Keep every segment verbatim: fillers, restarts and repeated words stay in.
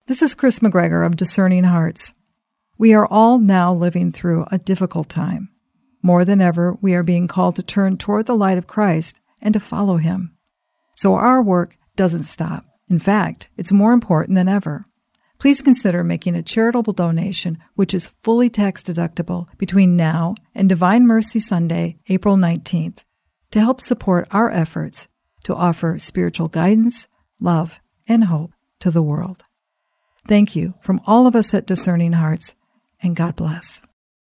This is Chris McGregor of Discerning Hearts. We are all now living through a difficult time. More than ever, we are being called to turn toward the light of Christ and to follow Him. So our work doesn't stop. In fact, it's more important than ever. Please consider making a charitable donation, which is fully tax deductible, between now and Divine Mercy Sunday, April nineteenth, to help support our efforts to offer spiritual guidance, love, and hope to the world. Thank you from all of us at Discerning Hearts, and God bless.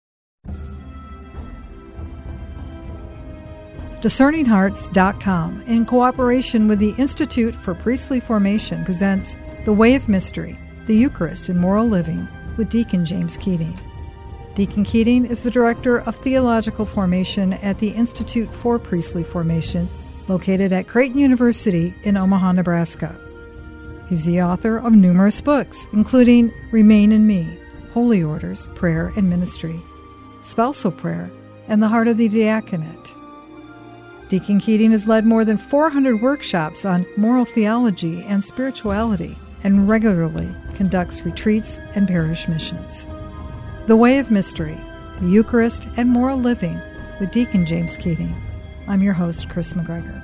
Discerning Hearts dot com, in cooperation with the Institute for Priestly Formation, presents The Way of Mystery, the Eucharist in Moral Living, with Deacon James Keating. Deacon Keating is the Director of Theological Formation at the Institute for Priestly Formation, located at Creighton University in Omaha, Nebraska. He's the author of numerous books, including Remain in Me, Holy Orders, Prayer and Ministry, Spousal Prayer, and The Heart of the Diaconate. Deacon Keating has led more than four hundred workshops on moral theology and spirituality, and regularly conducts retreats and parish missions. The Way of Mystery, the Eucharist and Moral Living, with Deacon James Keating. I'm your host, Chris McGregor.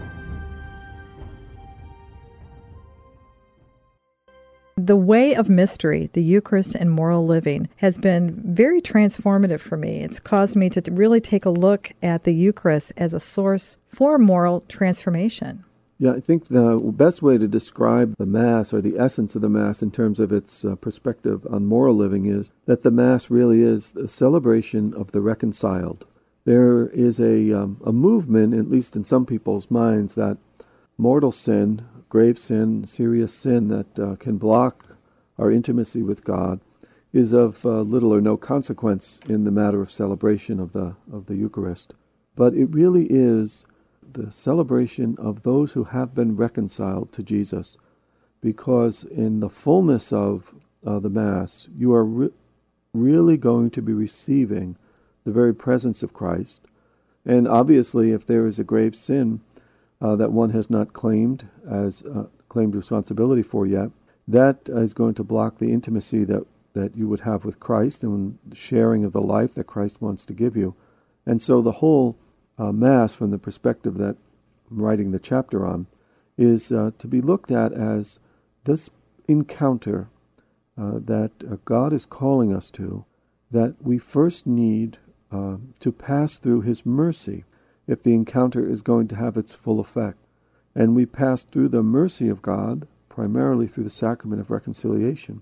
The Way of Mystery, the Eucharist and Moral Living, has been very transformative for me. It's caused me to really take a look at the Eucharist as a source for moral transformation. Yeah, I think the best way to describe the Mass, or the essence of the Mass in terms of its uh, perspective on moral living, is that the Mass really is a celebration of the reconciled. There is a, um, a movement, at least in some people's minds, that mortal sin, grave sin, serious sin that uh, can block our intimacy with God is of uh, little or no consequence in the matter of celebration of the of the Eucharist. But it really is the celebration of those who have been reconciled to Jesus, because in the fullness of uh, the Mass, you are re- really going to be receiving the very presence of Christ. And obviously, if there is a grave sin uh, that one has not claimed as uh, claimed responsibility for yet, that is going to block the intimacy that, that you would have with Christ and the sharing of the life that Christ wants to give you. And so the whole Uh, Mass, from the perspective that I'm writing the chapter on, is uh, to be looked at as this encounter uh, that uh, God is calling us to, that we first need uh, to pass through His mercy if the encounter is going to have its full effect. And we pass through the mercy of God, primarily through the sacrament of reconciliation.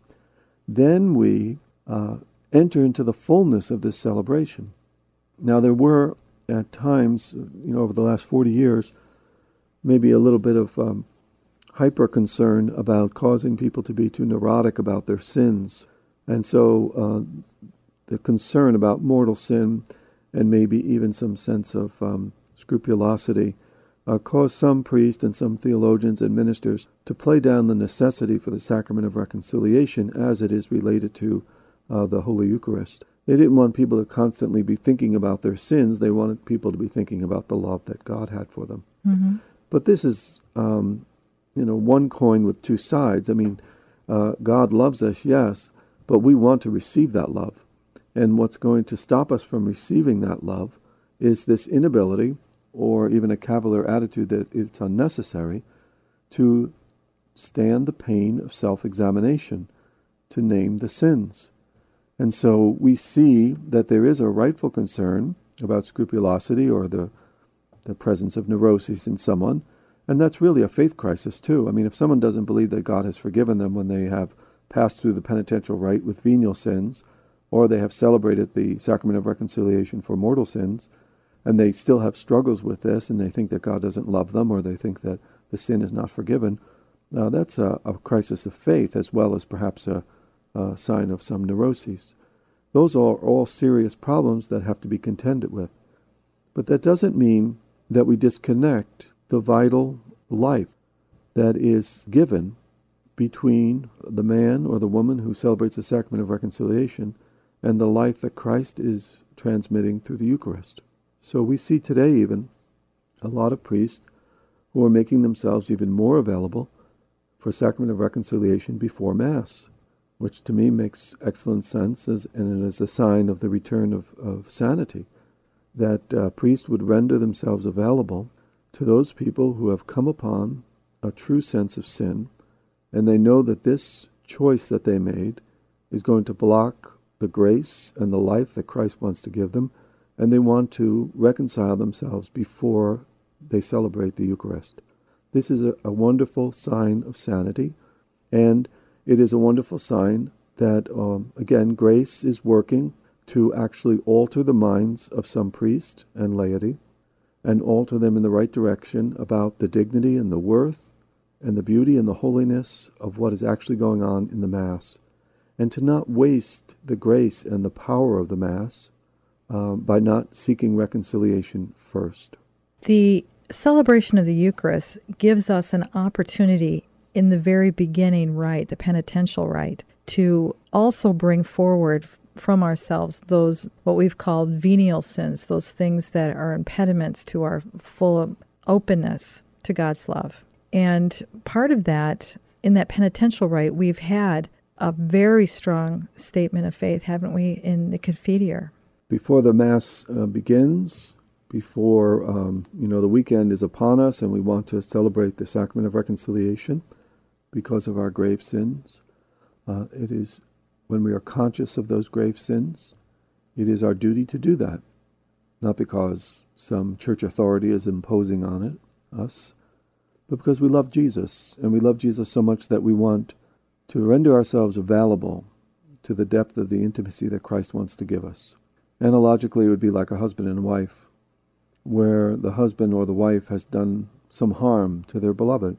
Then we uh, enter into the fullness of this celebration. Now, there were at times, you know, over the last forty years, maybe a little bit of um, hyper concern about causing people to be too neurotic about their sins. And so uh, the concern about mortal sin, and maybe even some sense of um, scrupulosity, uh, caused some priests and some theologians and ministers to play down the necessity for the sacrament of reconciliation as it is related to uh, the Holy Eucharist. They didn't want people to constantly be thinking about their sins. They wanted people to be thinking about the love that God had for them. Mm-hmm. But this is, um, you know, one coin with two sides. I mean, uh, God loves us, yes, but we want to receive that love. And what's going to stop us from receiving that love is this inability, or even a cavalier attitude that it's unnecessary, to stand the pain of self-examination, to name the sins. And so we see that there is a rightful concern about scrupulosity, or the the presence of neuroses in someone, and that's really a faith crisis too. I mean, if someone doesn't believe that God has forgiven them when they have passed through the penitential rite with venial sins, or they have celebrated the sacrament of reconciliation for mortal sins, and they still have struggles with this, and they think that God doesn't love them, or they think that the sin is not forgiven, uh, that's a, a crisis of faith, as well as perhaps a Uh, sign of some neuroses. Those are all serious problems that have to be contended with. But that doesn't mean that we disconnect the vital life that is given between the man or the woman who celebrates the sacrament of reconciliation and the life that Christ is transmitting through the Eucharist. So we see today even a lot of priests who are making themselves even more available for sacrament of reconciliation before Mass. which to me makes excellent sense, as, and it is a sign of the return of, of sanity, that uh, priests would render themselves available to those people who have come upon a true sense of sin, and they know that this choice that they made is going to block the grace and the life that Christ wants to give them, and they want to reconcile themselves before they celebrate the Eucharist. This is a, a wonderful sign of sanity, and it is a wonderful sign that, um, again, grace is working to actually alter the minds of some priests and laity, and alter them in the right direction about the dignity and the worth and the beauty and the holiness of what is actually going on in the Mass, and to not waste the grace and the power of the Mass um, by not seeking reconciliation first. The celebration of the Eucharist gives us an opportunity in the very beginning rite, the penitential rite, to also bring forward from ourselves those, what we've called venial sins, those things that are impediments to our full openness to God's love. And part of that, in that penitential rite, we've had a very strong statement of faith, haven't we, in the Confiteor? Before the Mass uh, begins, before, um, you know, the weekend is upon us and we want to celebrate the Sacrament of Reconciliation because of our grave sins, uh, it is when we are conscious of those grave sins, it is our duty to do that. Not because some church authority is imposing on it, us, but because we love Jesus, and we love Jesus so much that we want to render ourselves available to the depth of the intimacy that Christ wants to give us. Analogically, it would be like a husband and wife, where the husband or the wife has done some harm to their beloved,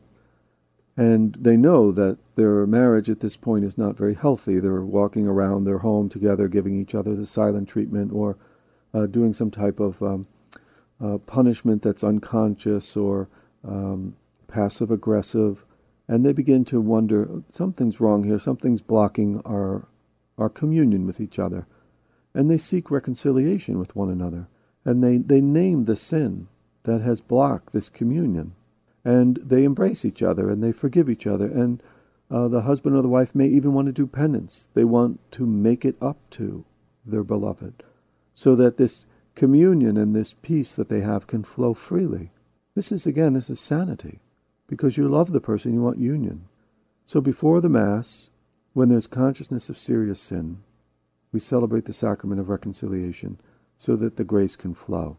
and they know that their marriage at this point is not very healthy. They're walking around their home together, giving each other the silent treatment, or uh, doing some type of um, uh, punishment that's unconscious or um, passive-aggressive, and they begin to wonder, something's wrong here, something's blocking our our communion with each other. And they seek reconciliation with one another, and they, they name the sin that has blocked this communion. And they embrace each other, and they forgive each other, and uh, the husband or the wife may even want to do penance. They want to make it up to their beloved, so that this communion and this peace that they have can flow freely. This is, again, this is sanity, because you love the person, you want union. So before the Mass, when there's consciousness of serious sin, we celebrate the Sacrament of Reconciliation so that the grace can flow.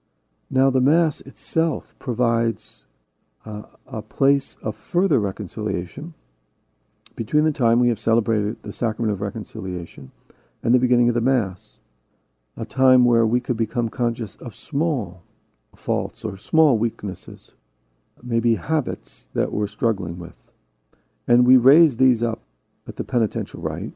Now the Mass itself provides uh, a place of further reconciliation between the time we have celebrated the Sacrament of Reconciliation and the beginning of the Mass, a time where we could become conscious of small faults or small weaknesses, maybe habits that we're struggling with. And we raise these up at the penitential rite.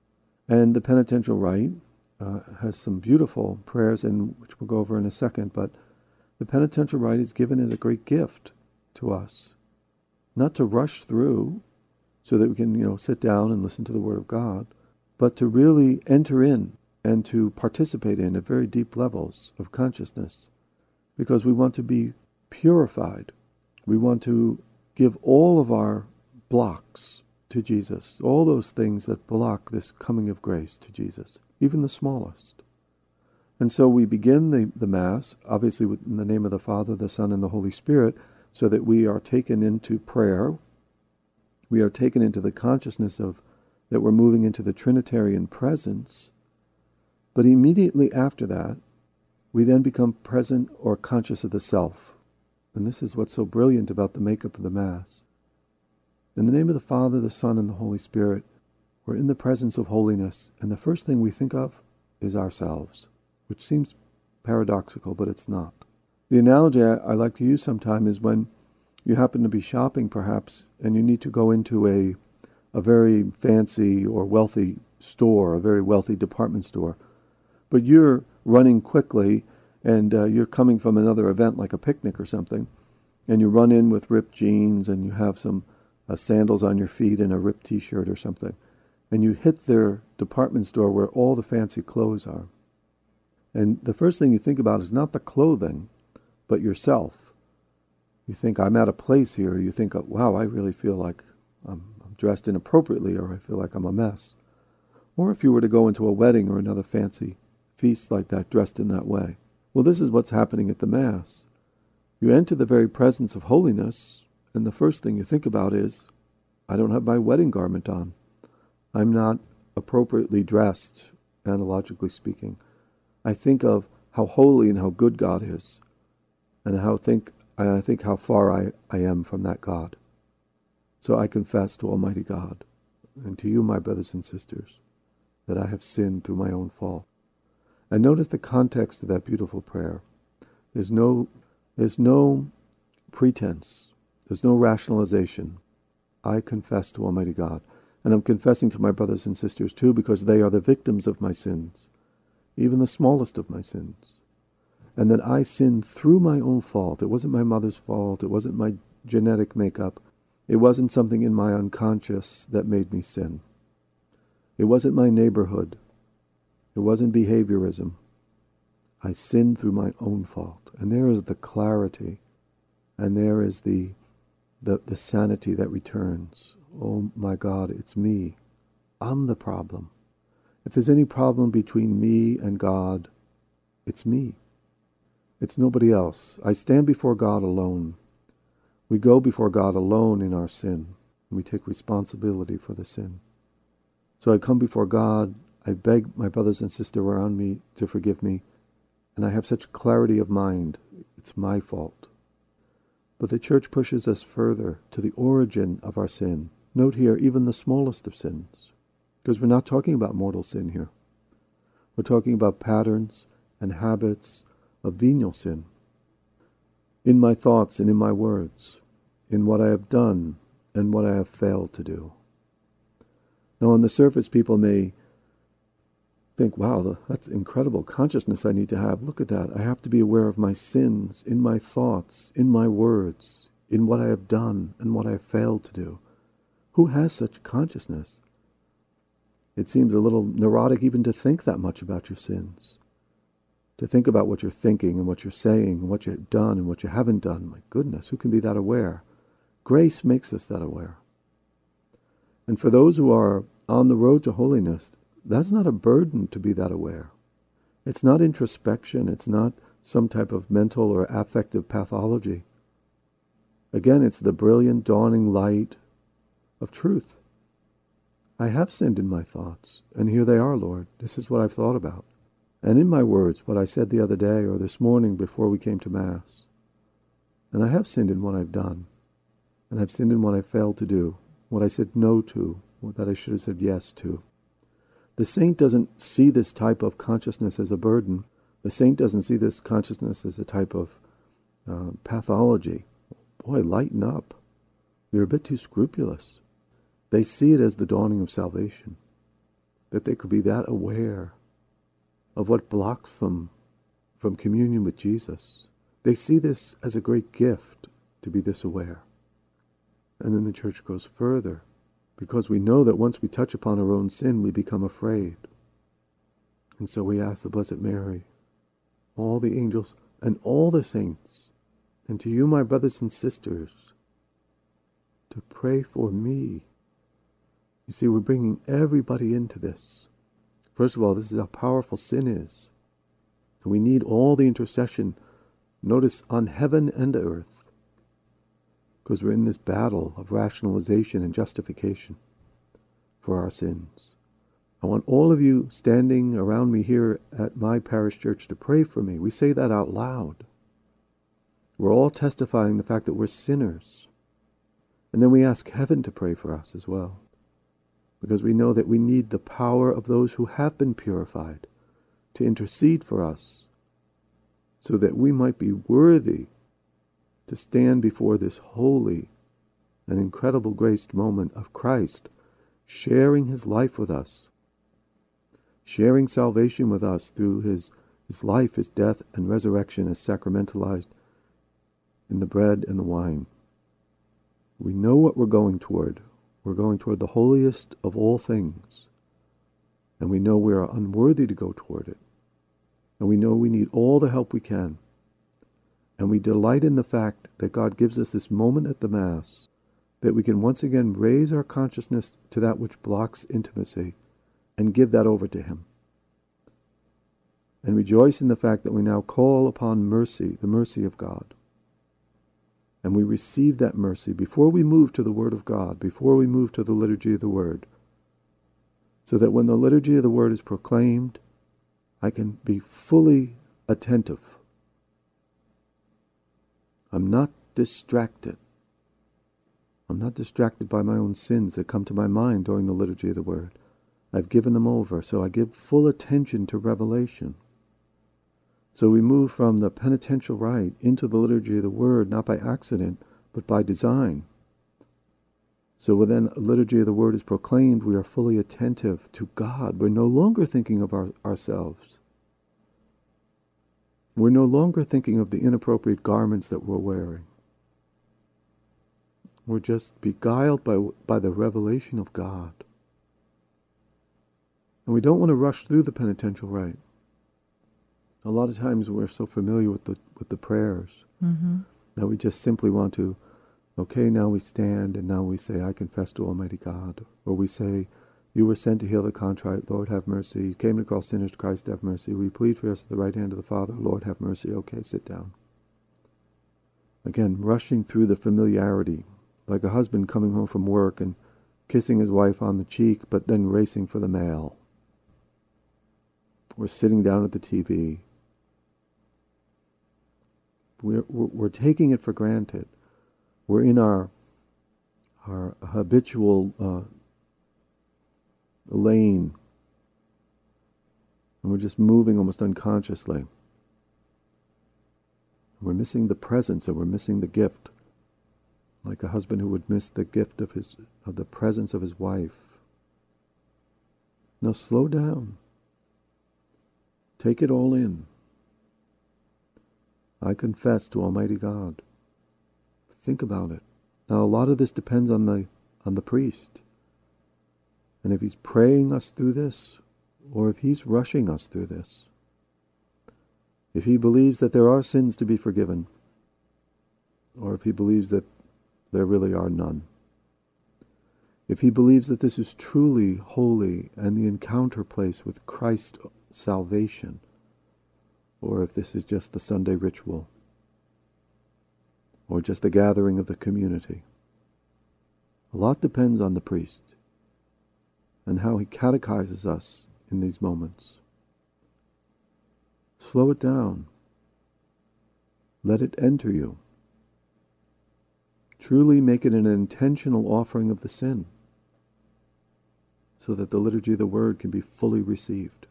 And the penitential rite uh, has some beautiful prayers, in which we'll go over in a second, but the penitential rite is given as a great gift to us. Not to rush through so that we can, you know, sit down and listen to the Word of God, but to really enter in and to participate in at very deep levels of consciousness, because we want to be purified. We want to give all of our blocks to Jesus, all those things that block this coming of grace to Jesus, even the smallest. And so we begin the, the Mass, obviously in the name of the Father, the Son, and the Holy Spirit, so that we are taken into prayer. We are taken into the consciousness of that we're moving into the Trinitarian presence. But immediately after that, we then become present or conscious of the self. And this is what's so brilliant about the makeup of the Mass. In the name of the Father, the Son, and the Holy Spirit, we're in the presence of holiness, and the first thing we think of is ourselves, which seems paradoxical, but it's not. The analogy I, I like to use sometime is when you happen to be shopping, perhaps, and you need to go into a, a very fancy or wealthy store, a very wealthy department store, but you're running quickly, and uh, you're coming from another event like a picnic or something, and you run in with ripped jeans, and you have some Uh, sandals on your feet and a ripped t-shirt or something, and you hit their department store where all the fancy clothes are. And the first thing you think about is not the clothing, but yourself. You think, I'm at a place here. You think, wow, I really feel like I'm, I'm dressed inappropriately, or I feel like I'm a mess. Or if you were to go into a wedding or another fancy feast like that, dressed in that way. Well, this is what's happening at the Mass. You enter the very presence of holiness, and the first thing you think about is, I don't have my wedding garment on. I'm not appropriately dressed, analogically speaking. I think of how holy and how good God is, and how think I think how far I, I am from that God. So I confess to Almighty God, and to you, my brothers and sisters, that I have sinned through my own fault. And notice the context of that beautiful prayer. There's no, there's no pretense. There's no rationalization. I confess to Almighty God. And I'm confessing to my brothers and sisters too, because they are the victims of my sins, even the smallest of my sins. And that I sinned through my own fault. It wasn't my mother's fault. It wasn't my genetic makeup. It wasn't something in my unconscious that made me sin. It wasn't my neighborhood. It wasn't behaviorism. I sinned through my own fault. And there is the clarity, and there is the, the, the sanity that returns. Oh my God, it's me. I'm the problem. If there's any problem between me and God, it's me. It's nobody else. I stand before God alone. We go before God alone in our sin. We take responsibility for the sin. So I come before God, I beg my brothers and sisters around me to forgive me, and I have such clarity of mind. It's my fault. But the Church pushes us further to the origin of our sin. Note here, even the smallest of sins, because we're not talking about mortal sin here. We're talking about patterns and habits of venial sin. In my thoughts and in my words, in what I have done and what I have failed to do. Now, on the surface, people may think, wow, that's incredible consciousness I need to have. Look at that. I have to be aware of my sins in my thoughts, in my words, in what I have done and what I have failed to do. Who has such consciousness? It seems a little neurotic even to think that much about your sins. To think about what you're thinking and what you're saying and what you've done and what you haven't done. My goodness, who can be that aware? Grace makes us that aware. And for those who are on the road to holiness, that's not a burden to be that aware. It's not introspection. It's not some type of mental or affective pathology. Again, it's the brilliant dawning light of truth. I have sinned in my thoughts, and here they are, Lord. This is what I've thought about. And in my words, what I said the other day or this morning before we came to Mass. And I have sinned in what I've done. And I've sinned in what I failed to do, what I said no to, what that I should have said yes to. The saint doesn't see this type of consciousness as a burden. The saint doesn't see this consciousness as a type of uh, pathology. Boy, lighten up. You're a bit too scrupulous. They see it as the dawning of salvation, that they could be that aware of what blocks them from communion with Jesus. They see this as a great gift to be this aware. And then the Church goes further, because we know that once we touch upon our own sin, we become afraid. And so we ask the Blessed Mary, all the angels, and all the saints, and to you, my brothers and sisters, to pray for me. You see, we're bringing everybody into this. First of all, this is how powerful sin is. And we need all the intercession, notice, on heaven and earth, because we're in this battle of rationalization and justification for our sins. I want all of you standing around me here at my parish church to pray for me. We say that out loud. We're all testifying the fact that we're sinners. And then we ask heaven to pray for us as well, because we know that we need the power of those who have been purified to intercede for us, so that we might be worthy to stand before this holy and incredible graced moment of Christ, sharing his life with us, sharing salvation with us through his, his life, his death, and resurrection as sacramentalized in the bread and the wine. We know what we're going toward. We're going toward the holiest of all things. And we know we are unworthy to go toward it. And we know we need all the help we can. And we delight in the fact that God gives us this moment at the Mass that we can once again raise our consciousness to that which blocks intimacy and give that over to Him. And rejoice in the fact that we now call upon mercy, the mercy of God. And we receive that mercy before we move to the Word of God, before we move to the liturgy of the Word. So that when the liturgy of the Word is proclaimed, I can be fully attentive. I'm not distracted. I'm not distracted by my own sins that come to my mind during the liturgy of the Word. I've given them over, so I give full attention to revelation. So we move from the penitential rite into the liturgy of the Word, not by accident, but by design. So when then a liturgy of the Word is proclaimed, we are fully attentive to God. We're no longer thinking of our, ourselves. We're no longer thinking of the inappropriate garments that we're wearing. We're just beguiled by, by the revelation of God. And we don't want to rush through the penitential rite. A lot of times we're so familiar with the with the prayers mm-hmm. that we just simply want to, okay, now we stand and now we say, I confess to Almighty God. Or we say, you were sent to heal the contrite, Lord have mercy. You came to call sinners to Christ, have mercy. We plead for us at the right hand of the Father, Lord have mercy. Okay, sit down. Again, rushing through the familiarity, like a husband coming home from work and kissing his wife on the cheek, but then racing for the mail. Or sitting down at the T V. We're, we're taking it for granted. We're in our our habitual uh, lane, and we're just moving almost unconsciously. We're missing the presence, and we're missing the gift, like a husband who would miss the gift of his of the presence of his wife. Now slow down. Take it all in. I confess to Almighty God. Think about it. Now, a lot of this depends on the on the priest. And if he's praying us through this, or if he's rushing us through this, if he believes that there are sins to be forgiven, or if he believes that there really are none, if he believes that this is truly holy and the encounter place with Christ's salvation, or if this is just the Sunday ritual, or just the gathering of the community. A lot depends on the priest and how he catechizes us in these moments. Slow it down. Let it enter you. Truly make it an intentional offering of the sin, so that the liturgy of the Word can be fully received.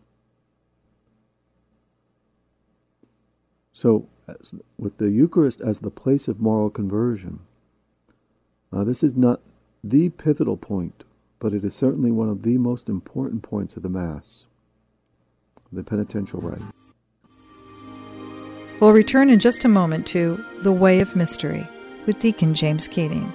So, as, with the Eucharist as the place of moral conversion, uh, this is not the pivotal point, but it is certainly one of the most important points of the Mass, the penitential rite. We'll return in just a moment to The Way of Mystery with Deacon James Keating.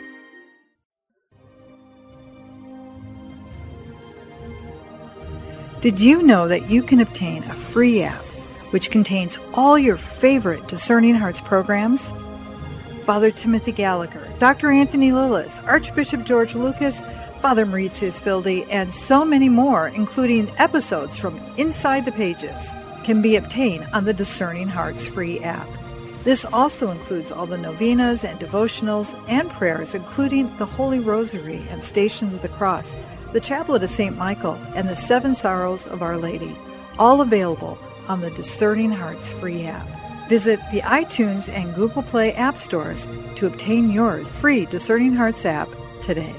Did you know that you can obtain a free app which contains all your favorite Discerning Hearts programs? Father Timothy Gallagher, Doctor Anthony Lillis, Archbishop George Lucas, Father Mauritius Fildi, and so many more, including episodes from Inside the Pages, can be obtained on the Discerning Hearts free app. This also includes all the novenas and devotionals and prayers, including the Holy Rosary and Stations of the Cross, the Chaplet of Saint Michael, and the Seven Sorrows of Our Lady, all available on the Discerning Hearts free app. Visit the iTunes and Google Play app stores to obtain your free Discerning Hearts app today.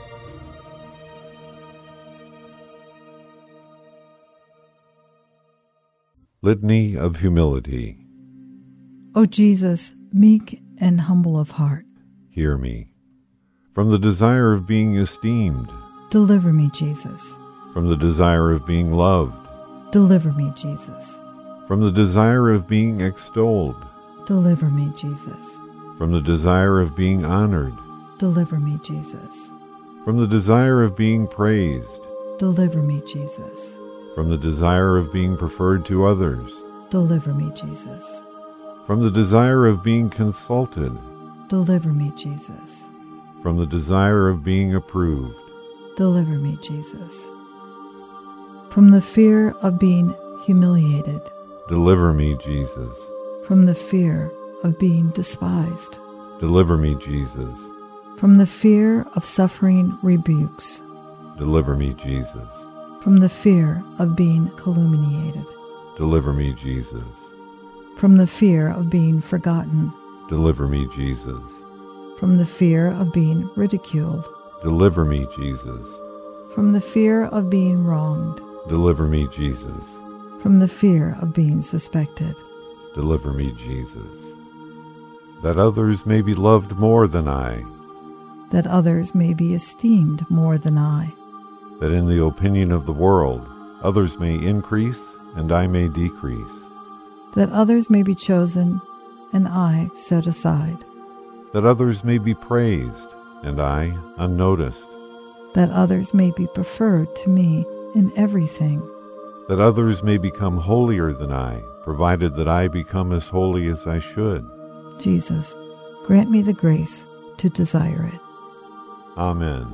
Litany of Humility. O Jesus, meek and humble of heart, hear me. From the desire of being esteemed, deliver me, Jesus. From the desire of being loved, deliver me, Jesus. From the desire of being extolled, deliver me, Jesus. From the desire of being honored, deliver me, Jesus. From the desire of being praised, deliver me, Jesus. From the desire of being preferred to others, deliver me, Jesus. From the desire of being consulted, deliver me, Jesus. from the desire of being approved. Deliver me, Jesus. From the fear of being humiliated. Deliver me, Jesus. From the fear of being despised. Deliver me, Jesus. From the fear of suffering rebukes. Deliver me, Jesus. From the fear of being calumniated. Deliver me, Jesus. From the fear of being forgotten. Deliver me, Jesus. From the fear of being ridiculed. Deliver me, Jesus. From the fear of being wronged. Deliver me, Jesus. From the fear of being suspected. Deliver me, Jesus. That others may be loved more than I. That others may be esteemed more than I. That in the opinion of the world, others may increase and I may decrease. That others may be chosen and I set aside. That others may be praised and I unnoticed. That others may be preferred to me in everything. That others may become holier than I, provided that I become as holy as I should. Jesus, grant me the grace to desire it. Amen.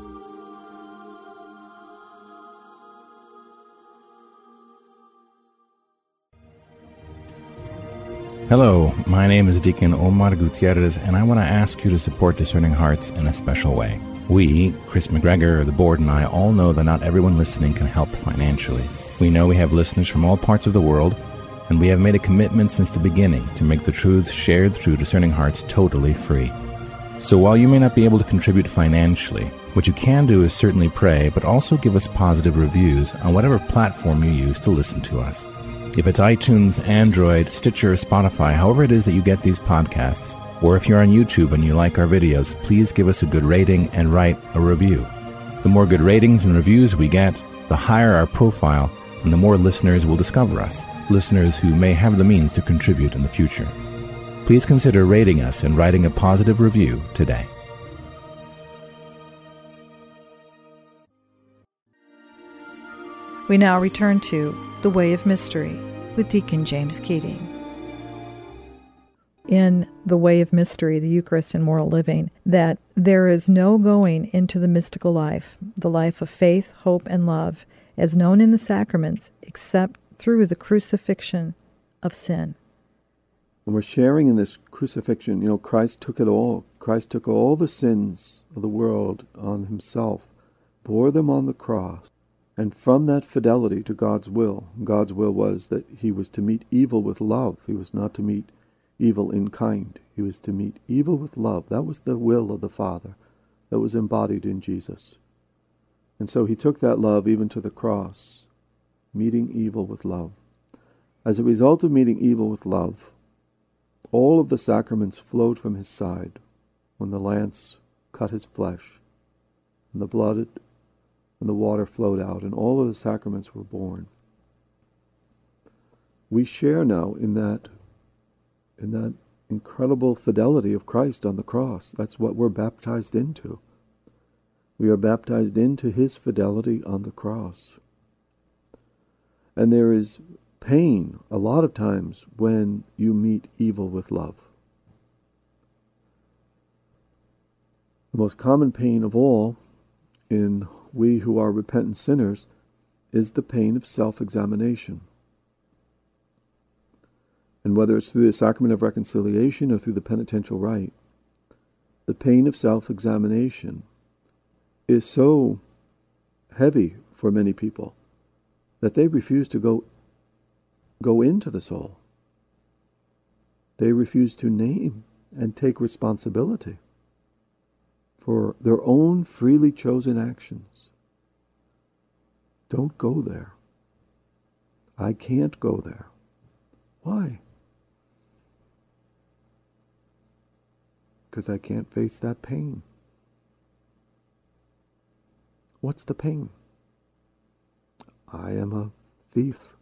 Hello, my name is Deacon Omar Gutierrez, and I want to ask you to support Discerning Hearts in a special way. We, Chris McGregor, the board, and I all know that not everyone listening can help financially. We know we have listeners from all parts of the world, and we have made a commitment since the beginning to make the truths shared through Discerning Hearts totally free. So while you may not be able to contribute financially, what you can do is certainly pray, but also give us positive reviews on whatever platform you use to listen to us. If it's iTunes, Android, Stitcher, Spotify, however it is that you get these podcasts, or if you're on YouTube and you like our videos, please give us a good rating and write a review. The more good ratings and reviews we get, the higher our profile, and the more listeners will discover us, listeners who may have the means to contribute in the future. Please consider rating us and writing a positive review today. We now return to The Way of Mystery with Deacon James Keating. In The Way of Mystery, the Eucharist and Moral Living, that there is no going into the mystical life, the life of faith, hope, and love, as known in the sacraments, except through the crucifixion of sin. And we're sharing in this crucifixion. You know, Christ took it all. Christ took all the sins of the world on himself, bore them on the cross. And from that fidelity to God's will, God's will was that he was to meet evil with love. He was not to meet evil in kind. He was to meet evil with love. That was the will of the Father that was embodied in Jesus. And so he took that love even to the cross, meeting evil with love. As a result of meeting evil with love, all of the sacraments flowed from his side when the lance cut his flesh, and the blood and the water flowed out, and all of the sacraments were born. We share now in that, in that incredible fidelity of Christ on the cross. That's what we're baptized into. We are baptized into his fidelity on the cross. And there is pain a lot of times when you meet evil with love. The most common pain of all in we who are repentant sinners is the pain of self-examination. And whether it's through the sacrament of reconciliation or through the penitential rite, the pain of self-examination is so heavy for many people that they refuse to go, go into the soul. They refuse to name and take responsibility for their own freely chosen actions. Don't go there. I can't go there. Why? Because I can't face that pain. What's the pain? I am a thief.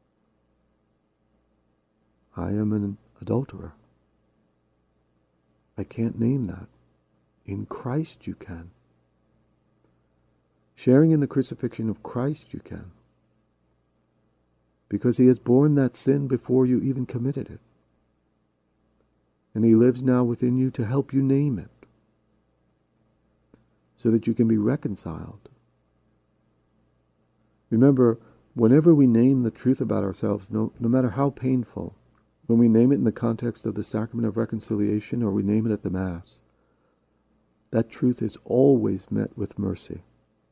I am an adulterer. I can't name that. In Christ you can. Sharing in the crucifixion of Christ you can. Because he has borne that sin before you even committed it. And he lives now within you to help you name it. so that you can be reconciled. Remember, whenever we name the truth about ourselves, no, no matter how painful, when we name it in the context of the sacrament of reconciliation or we name it at the Mass, that truth is always met with mercy.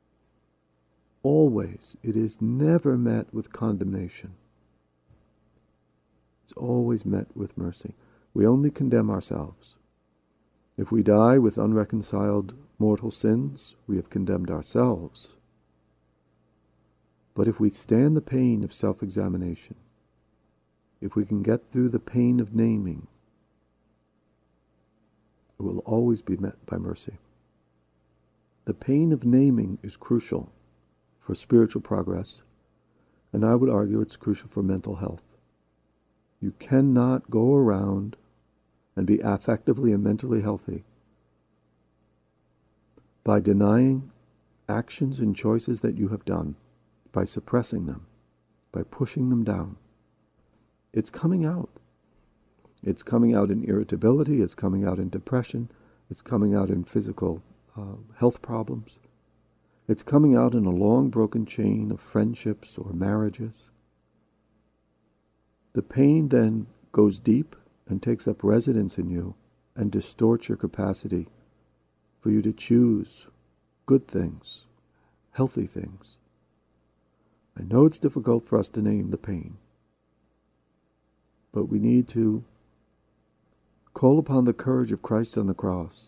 Always. It is never met with condemnation. It's always met with mercy. We only condemn ourselves. If we die with unreconciled mortal sins, we have condemned ourselves. But if we stand the pain of self-examination, if we can get through the pain of naming, it will always be met by mercy. The pain of naming is crucial for spiritual progress, and I would argue it's crucial for mental health. You cannot go around and be affectively and mentally healthy by denying actions and choices that you have done, by suppressing them, by pushing them down. It's coming out. It's coming out in irritability, it's coming out in depression, it's coming out in physical uh, health problems. It's coming out in a long broken chain of friendships or marriages. The pain then goes deep and takes up residence in you and distorts your capacity for you to choose good things, healthy things. I know it's difficult for us to name the pain, but we need to call upon the courage of Christ on the cross.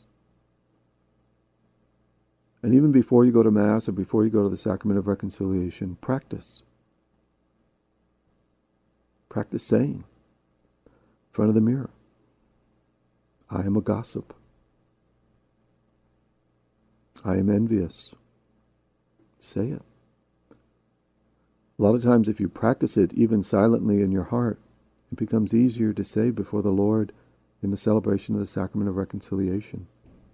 And even before you go to Mass or before you go to the Sacrament of Reconciliation, practice. Practice saying, in front of the mirror, I am a gossip. I am envious. Say it. A lot of times if you practice it even silently in your heart, it becomes easier to say before the Lord in the celebration of the Sacrament of Reconciliation.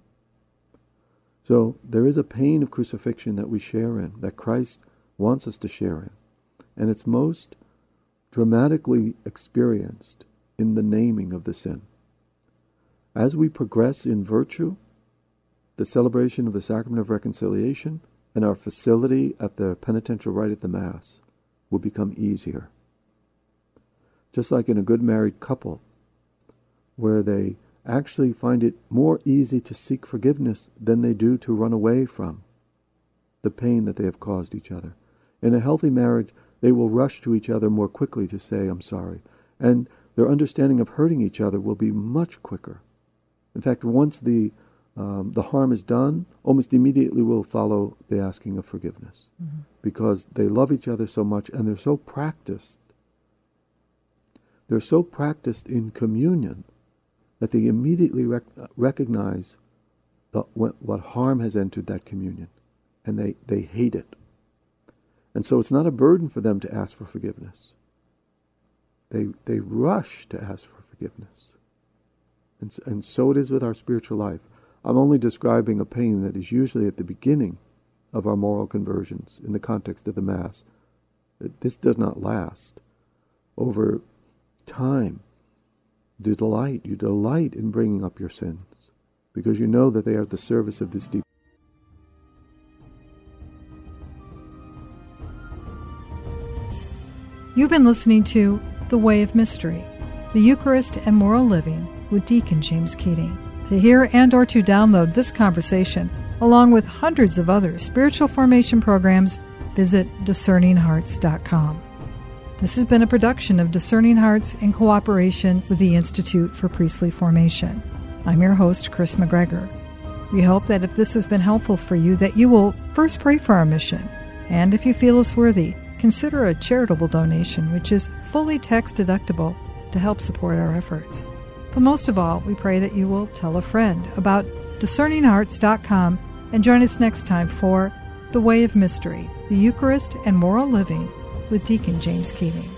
So there is a pain of crucifixion that we share in, that Christ wants us to share in. And it's most dramatically experienced in the naming of the sin. As we progress in virtue, the celebration of the Sacrament of Reconciliation and our facility at the penitential rite at the Mass will become easier. Just like in a good married couple, where they actually find it more easy to seek forgiveness than they do to run away from the pain that they have caused each other. In a healthy marriage, they will rush to each other more quickly to say, I'm sorry. And their understanding of hurting each other will be much quicker. In fact, once the um, the harm is done, almost immediately will follow the asking of forgiveness. Mm-hmm. Because they love each other so much and they're so practiced. They're so practiced in communion that they immediately rec- recognize the, what, what harm has entered that communion. And they, they hate it. And so it's not a burden for them to ask for forgiveness. They they rush to ask for forgiveness. And, and so it is with our spiritual life. I'm only describing a pain that is usually at the beginning of our moral conversions in the context of the Mass. This does not last. Over time, you delight, you delight in bringing up your sins because you know that they are at the service of this deep. You've been listening to The Way of Mystery, the Eucharist and Moral Living with Deacon James Keating. To hear and or to download this conversation, along with hundreds of other spiritual formation programs, visit discerning hearts dot com. This has been a production of Discerning Hearts in cooperation with the Institute for Priestly Formation. I'm your host, Chris McGregor. We hope that if this has been helpful for you, that you will first pray for our mission. And if you feel us worthy, consider a charitable donation, which is fully tax deductible to help support our efforts. But most of all, we pray that you will tell a friend about discerning hearts dot com and join us next time for The Way of Mystery, the Eucharist and Moral Living with Deacon James Keating.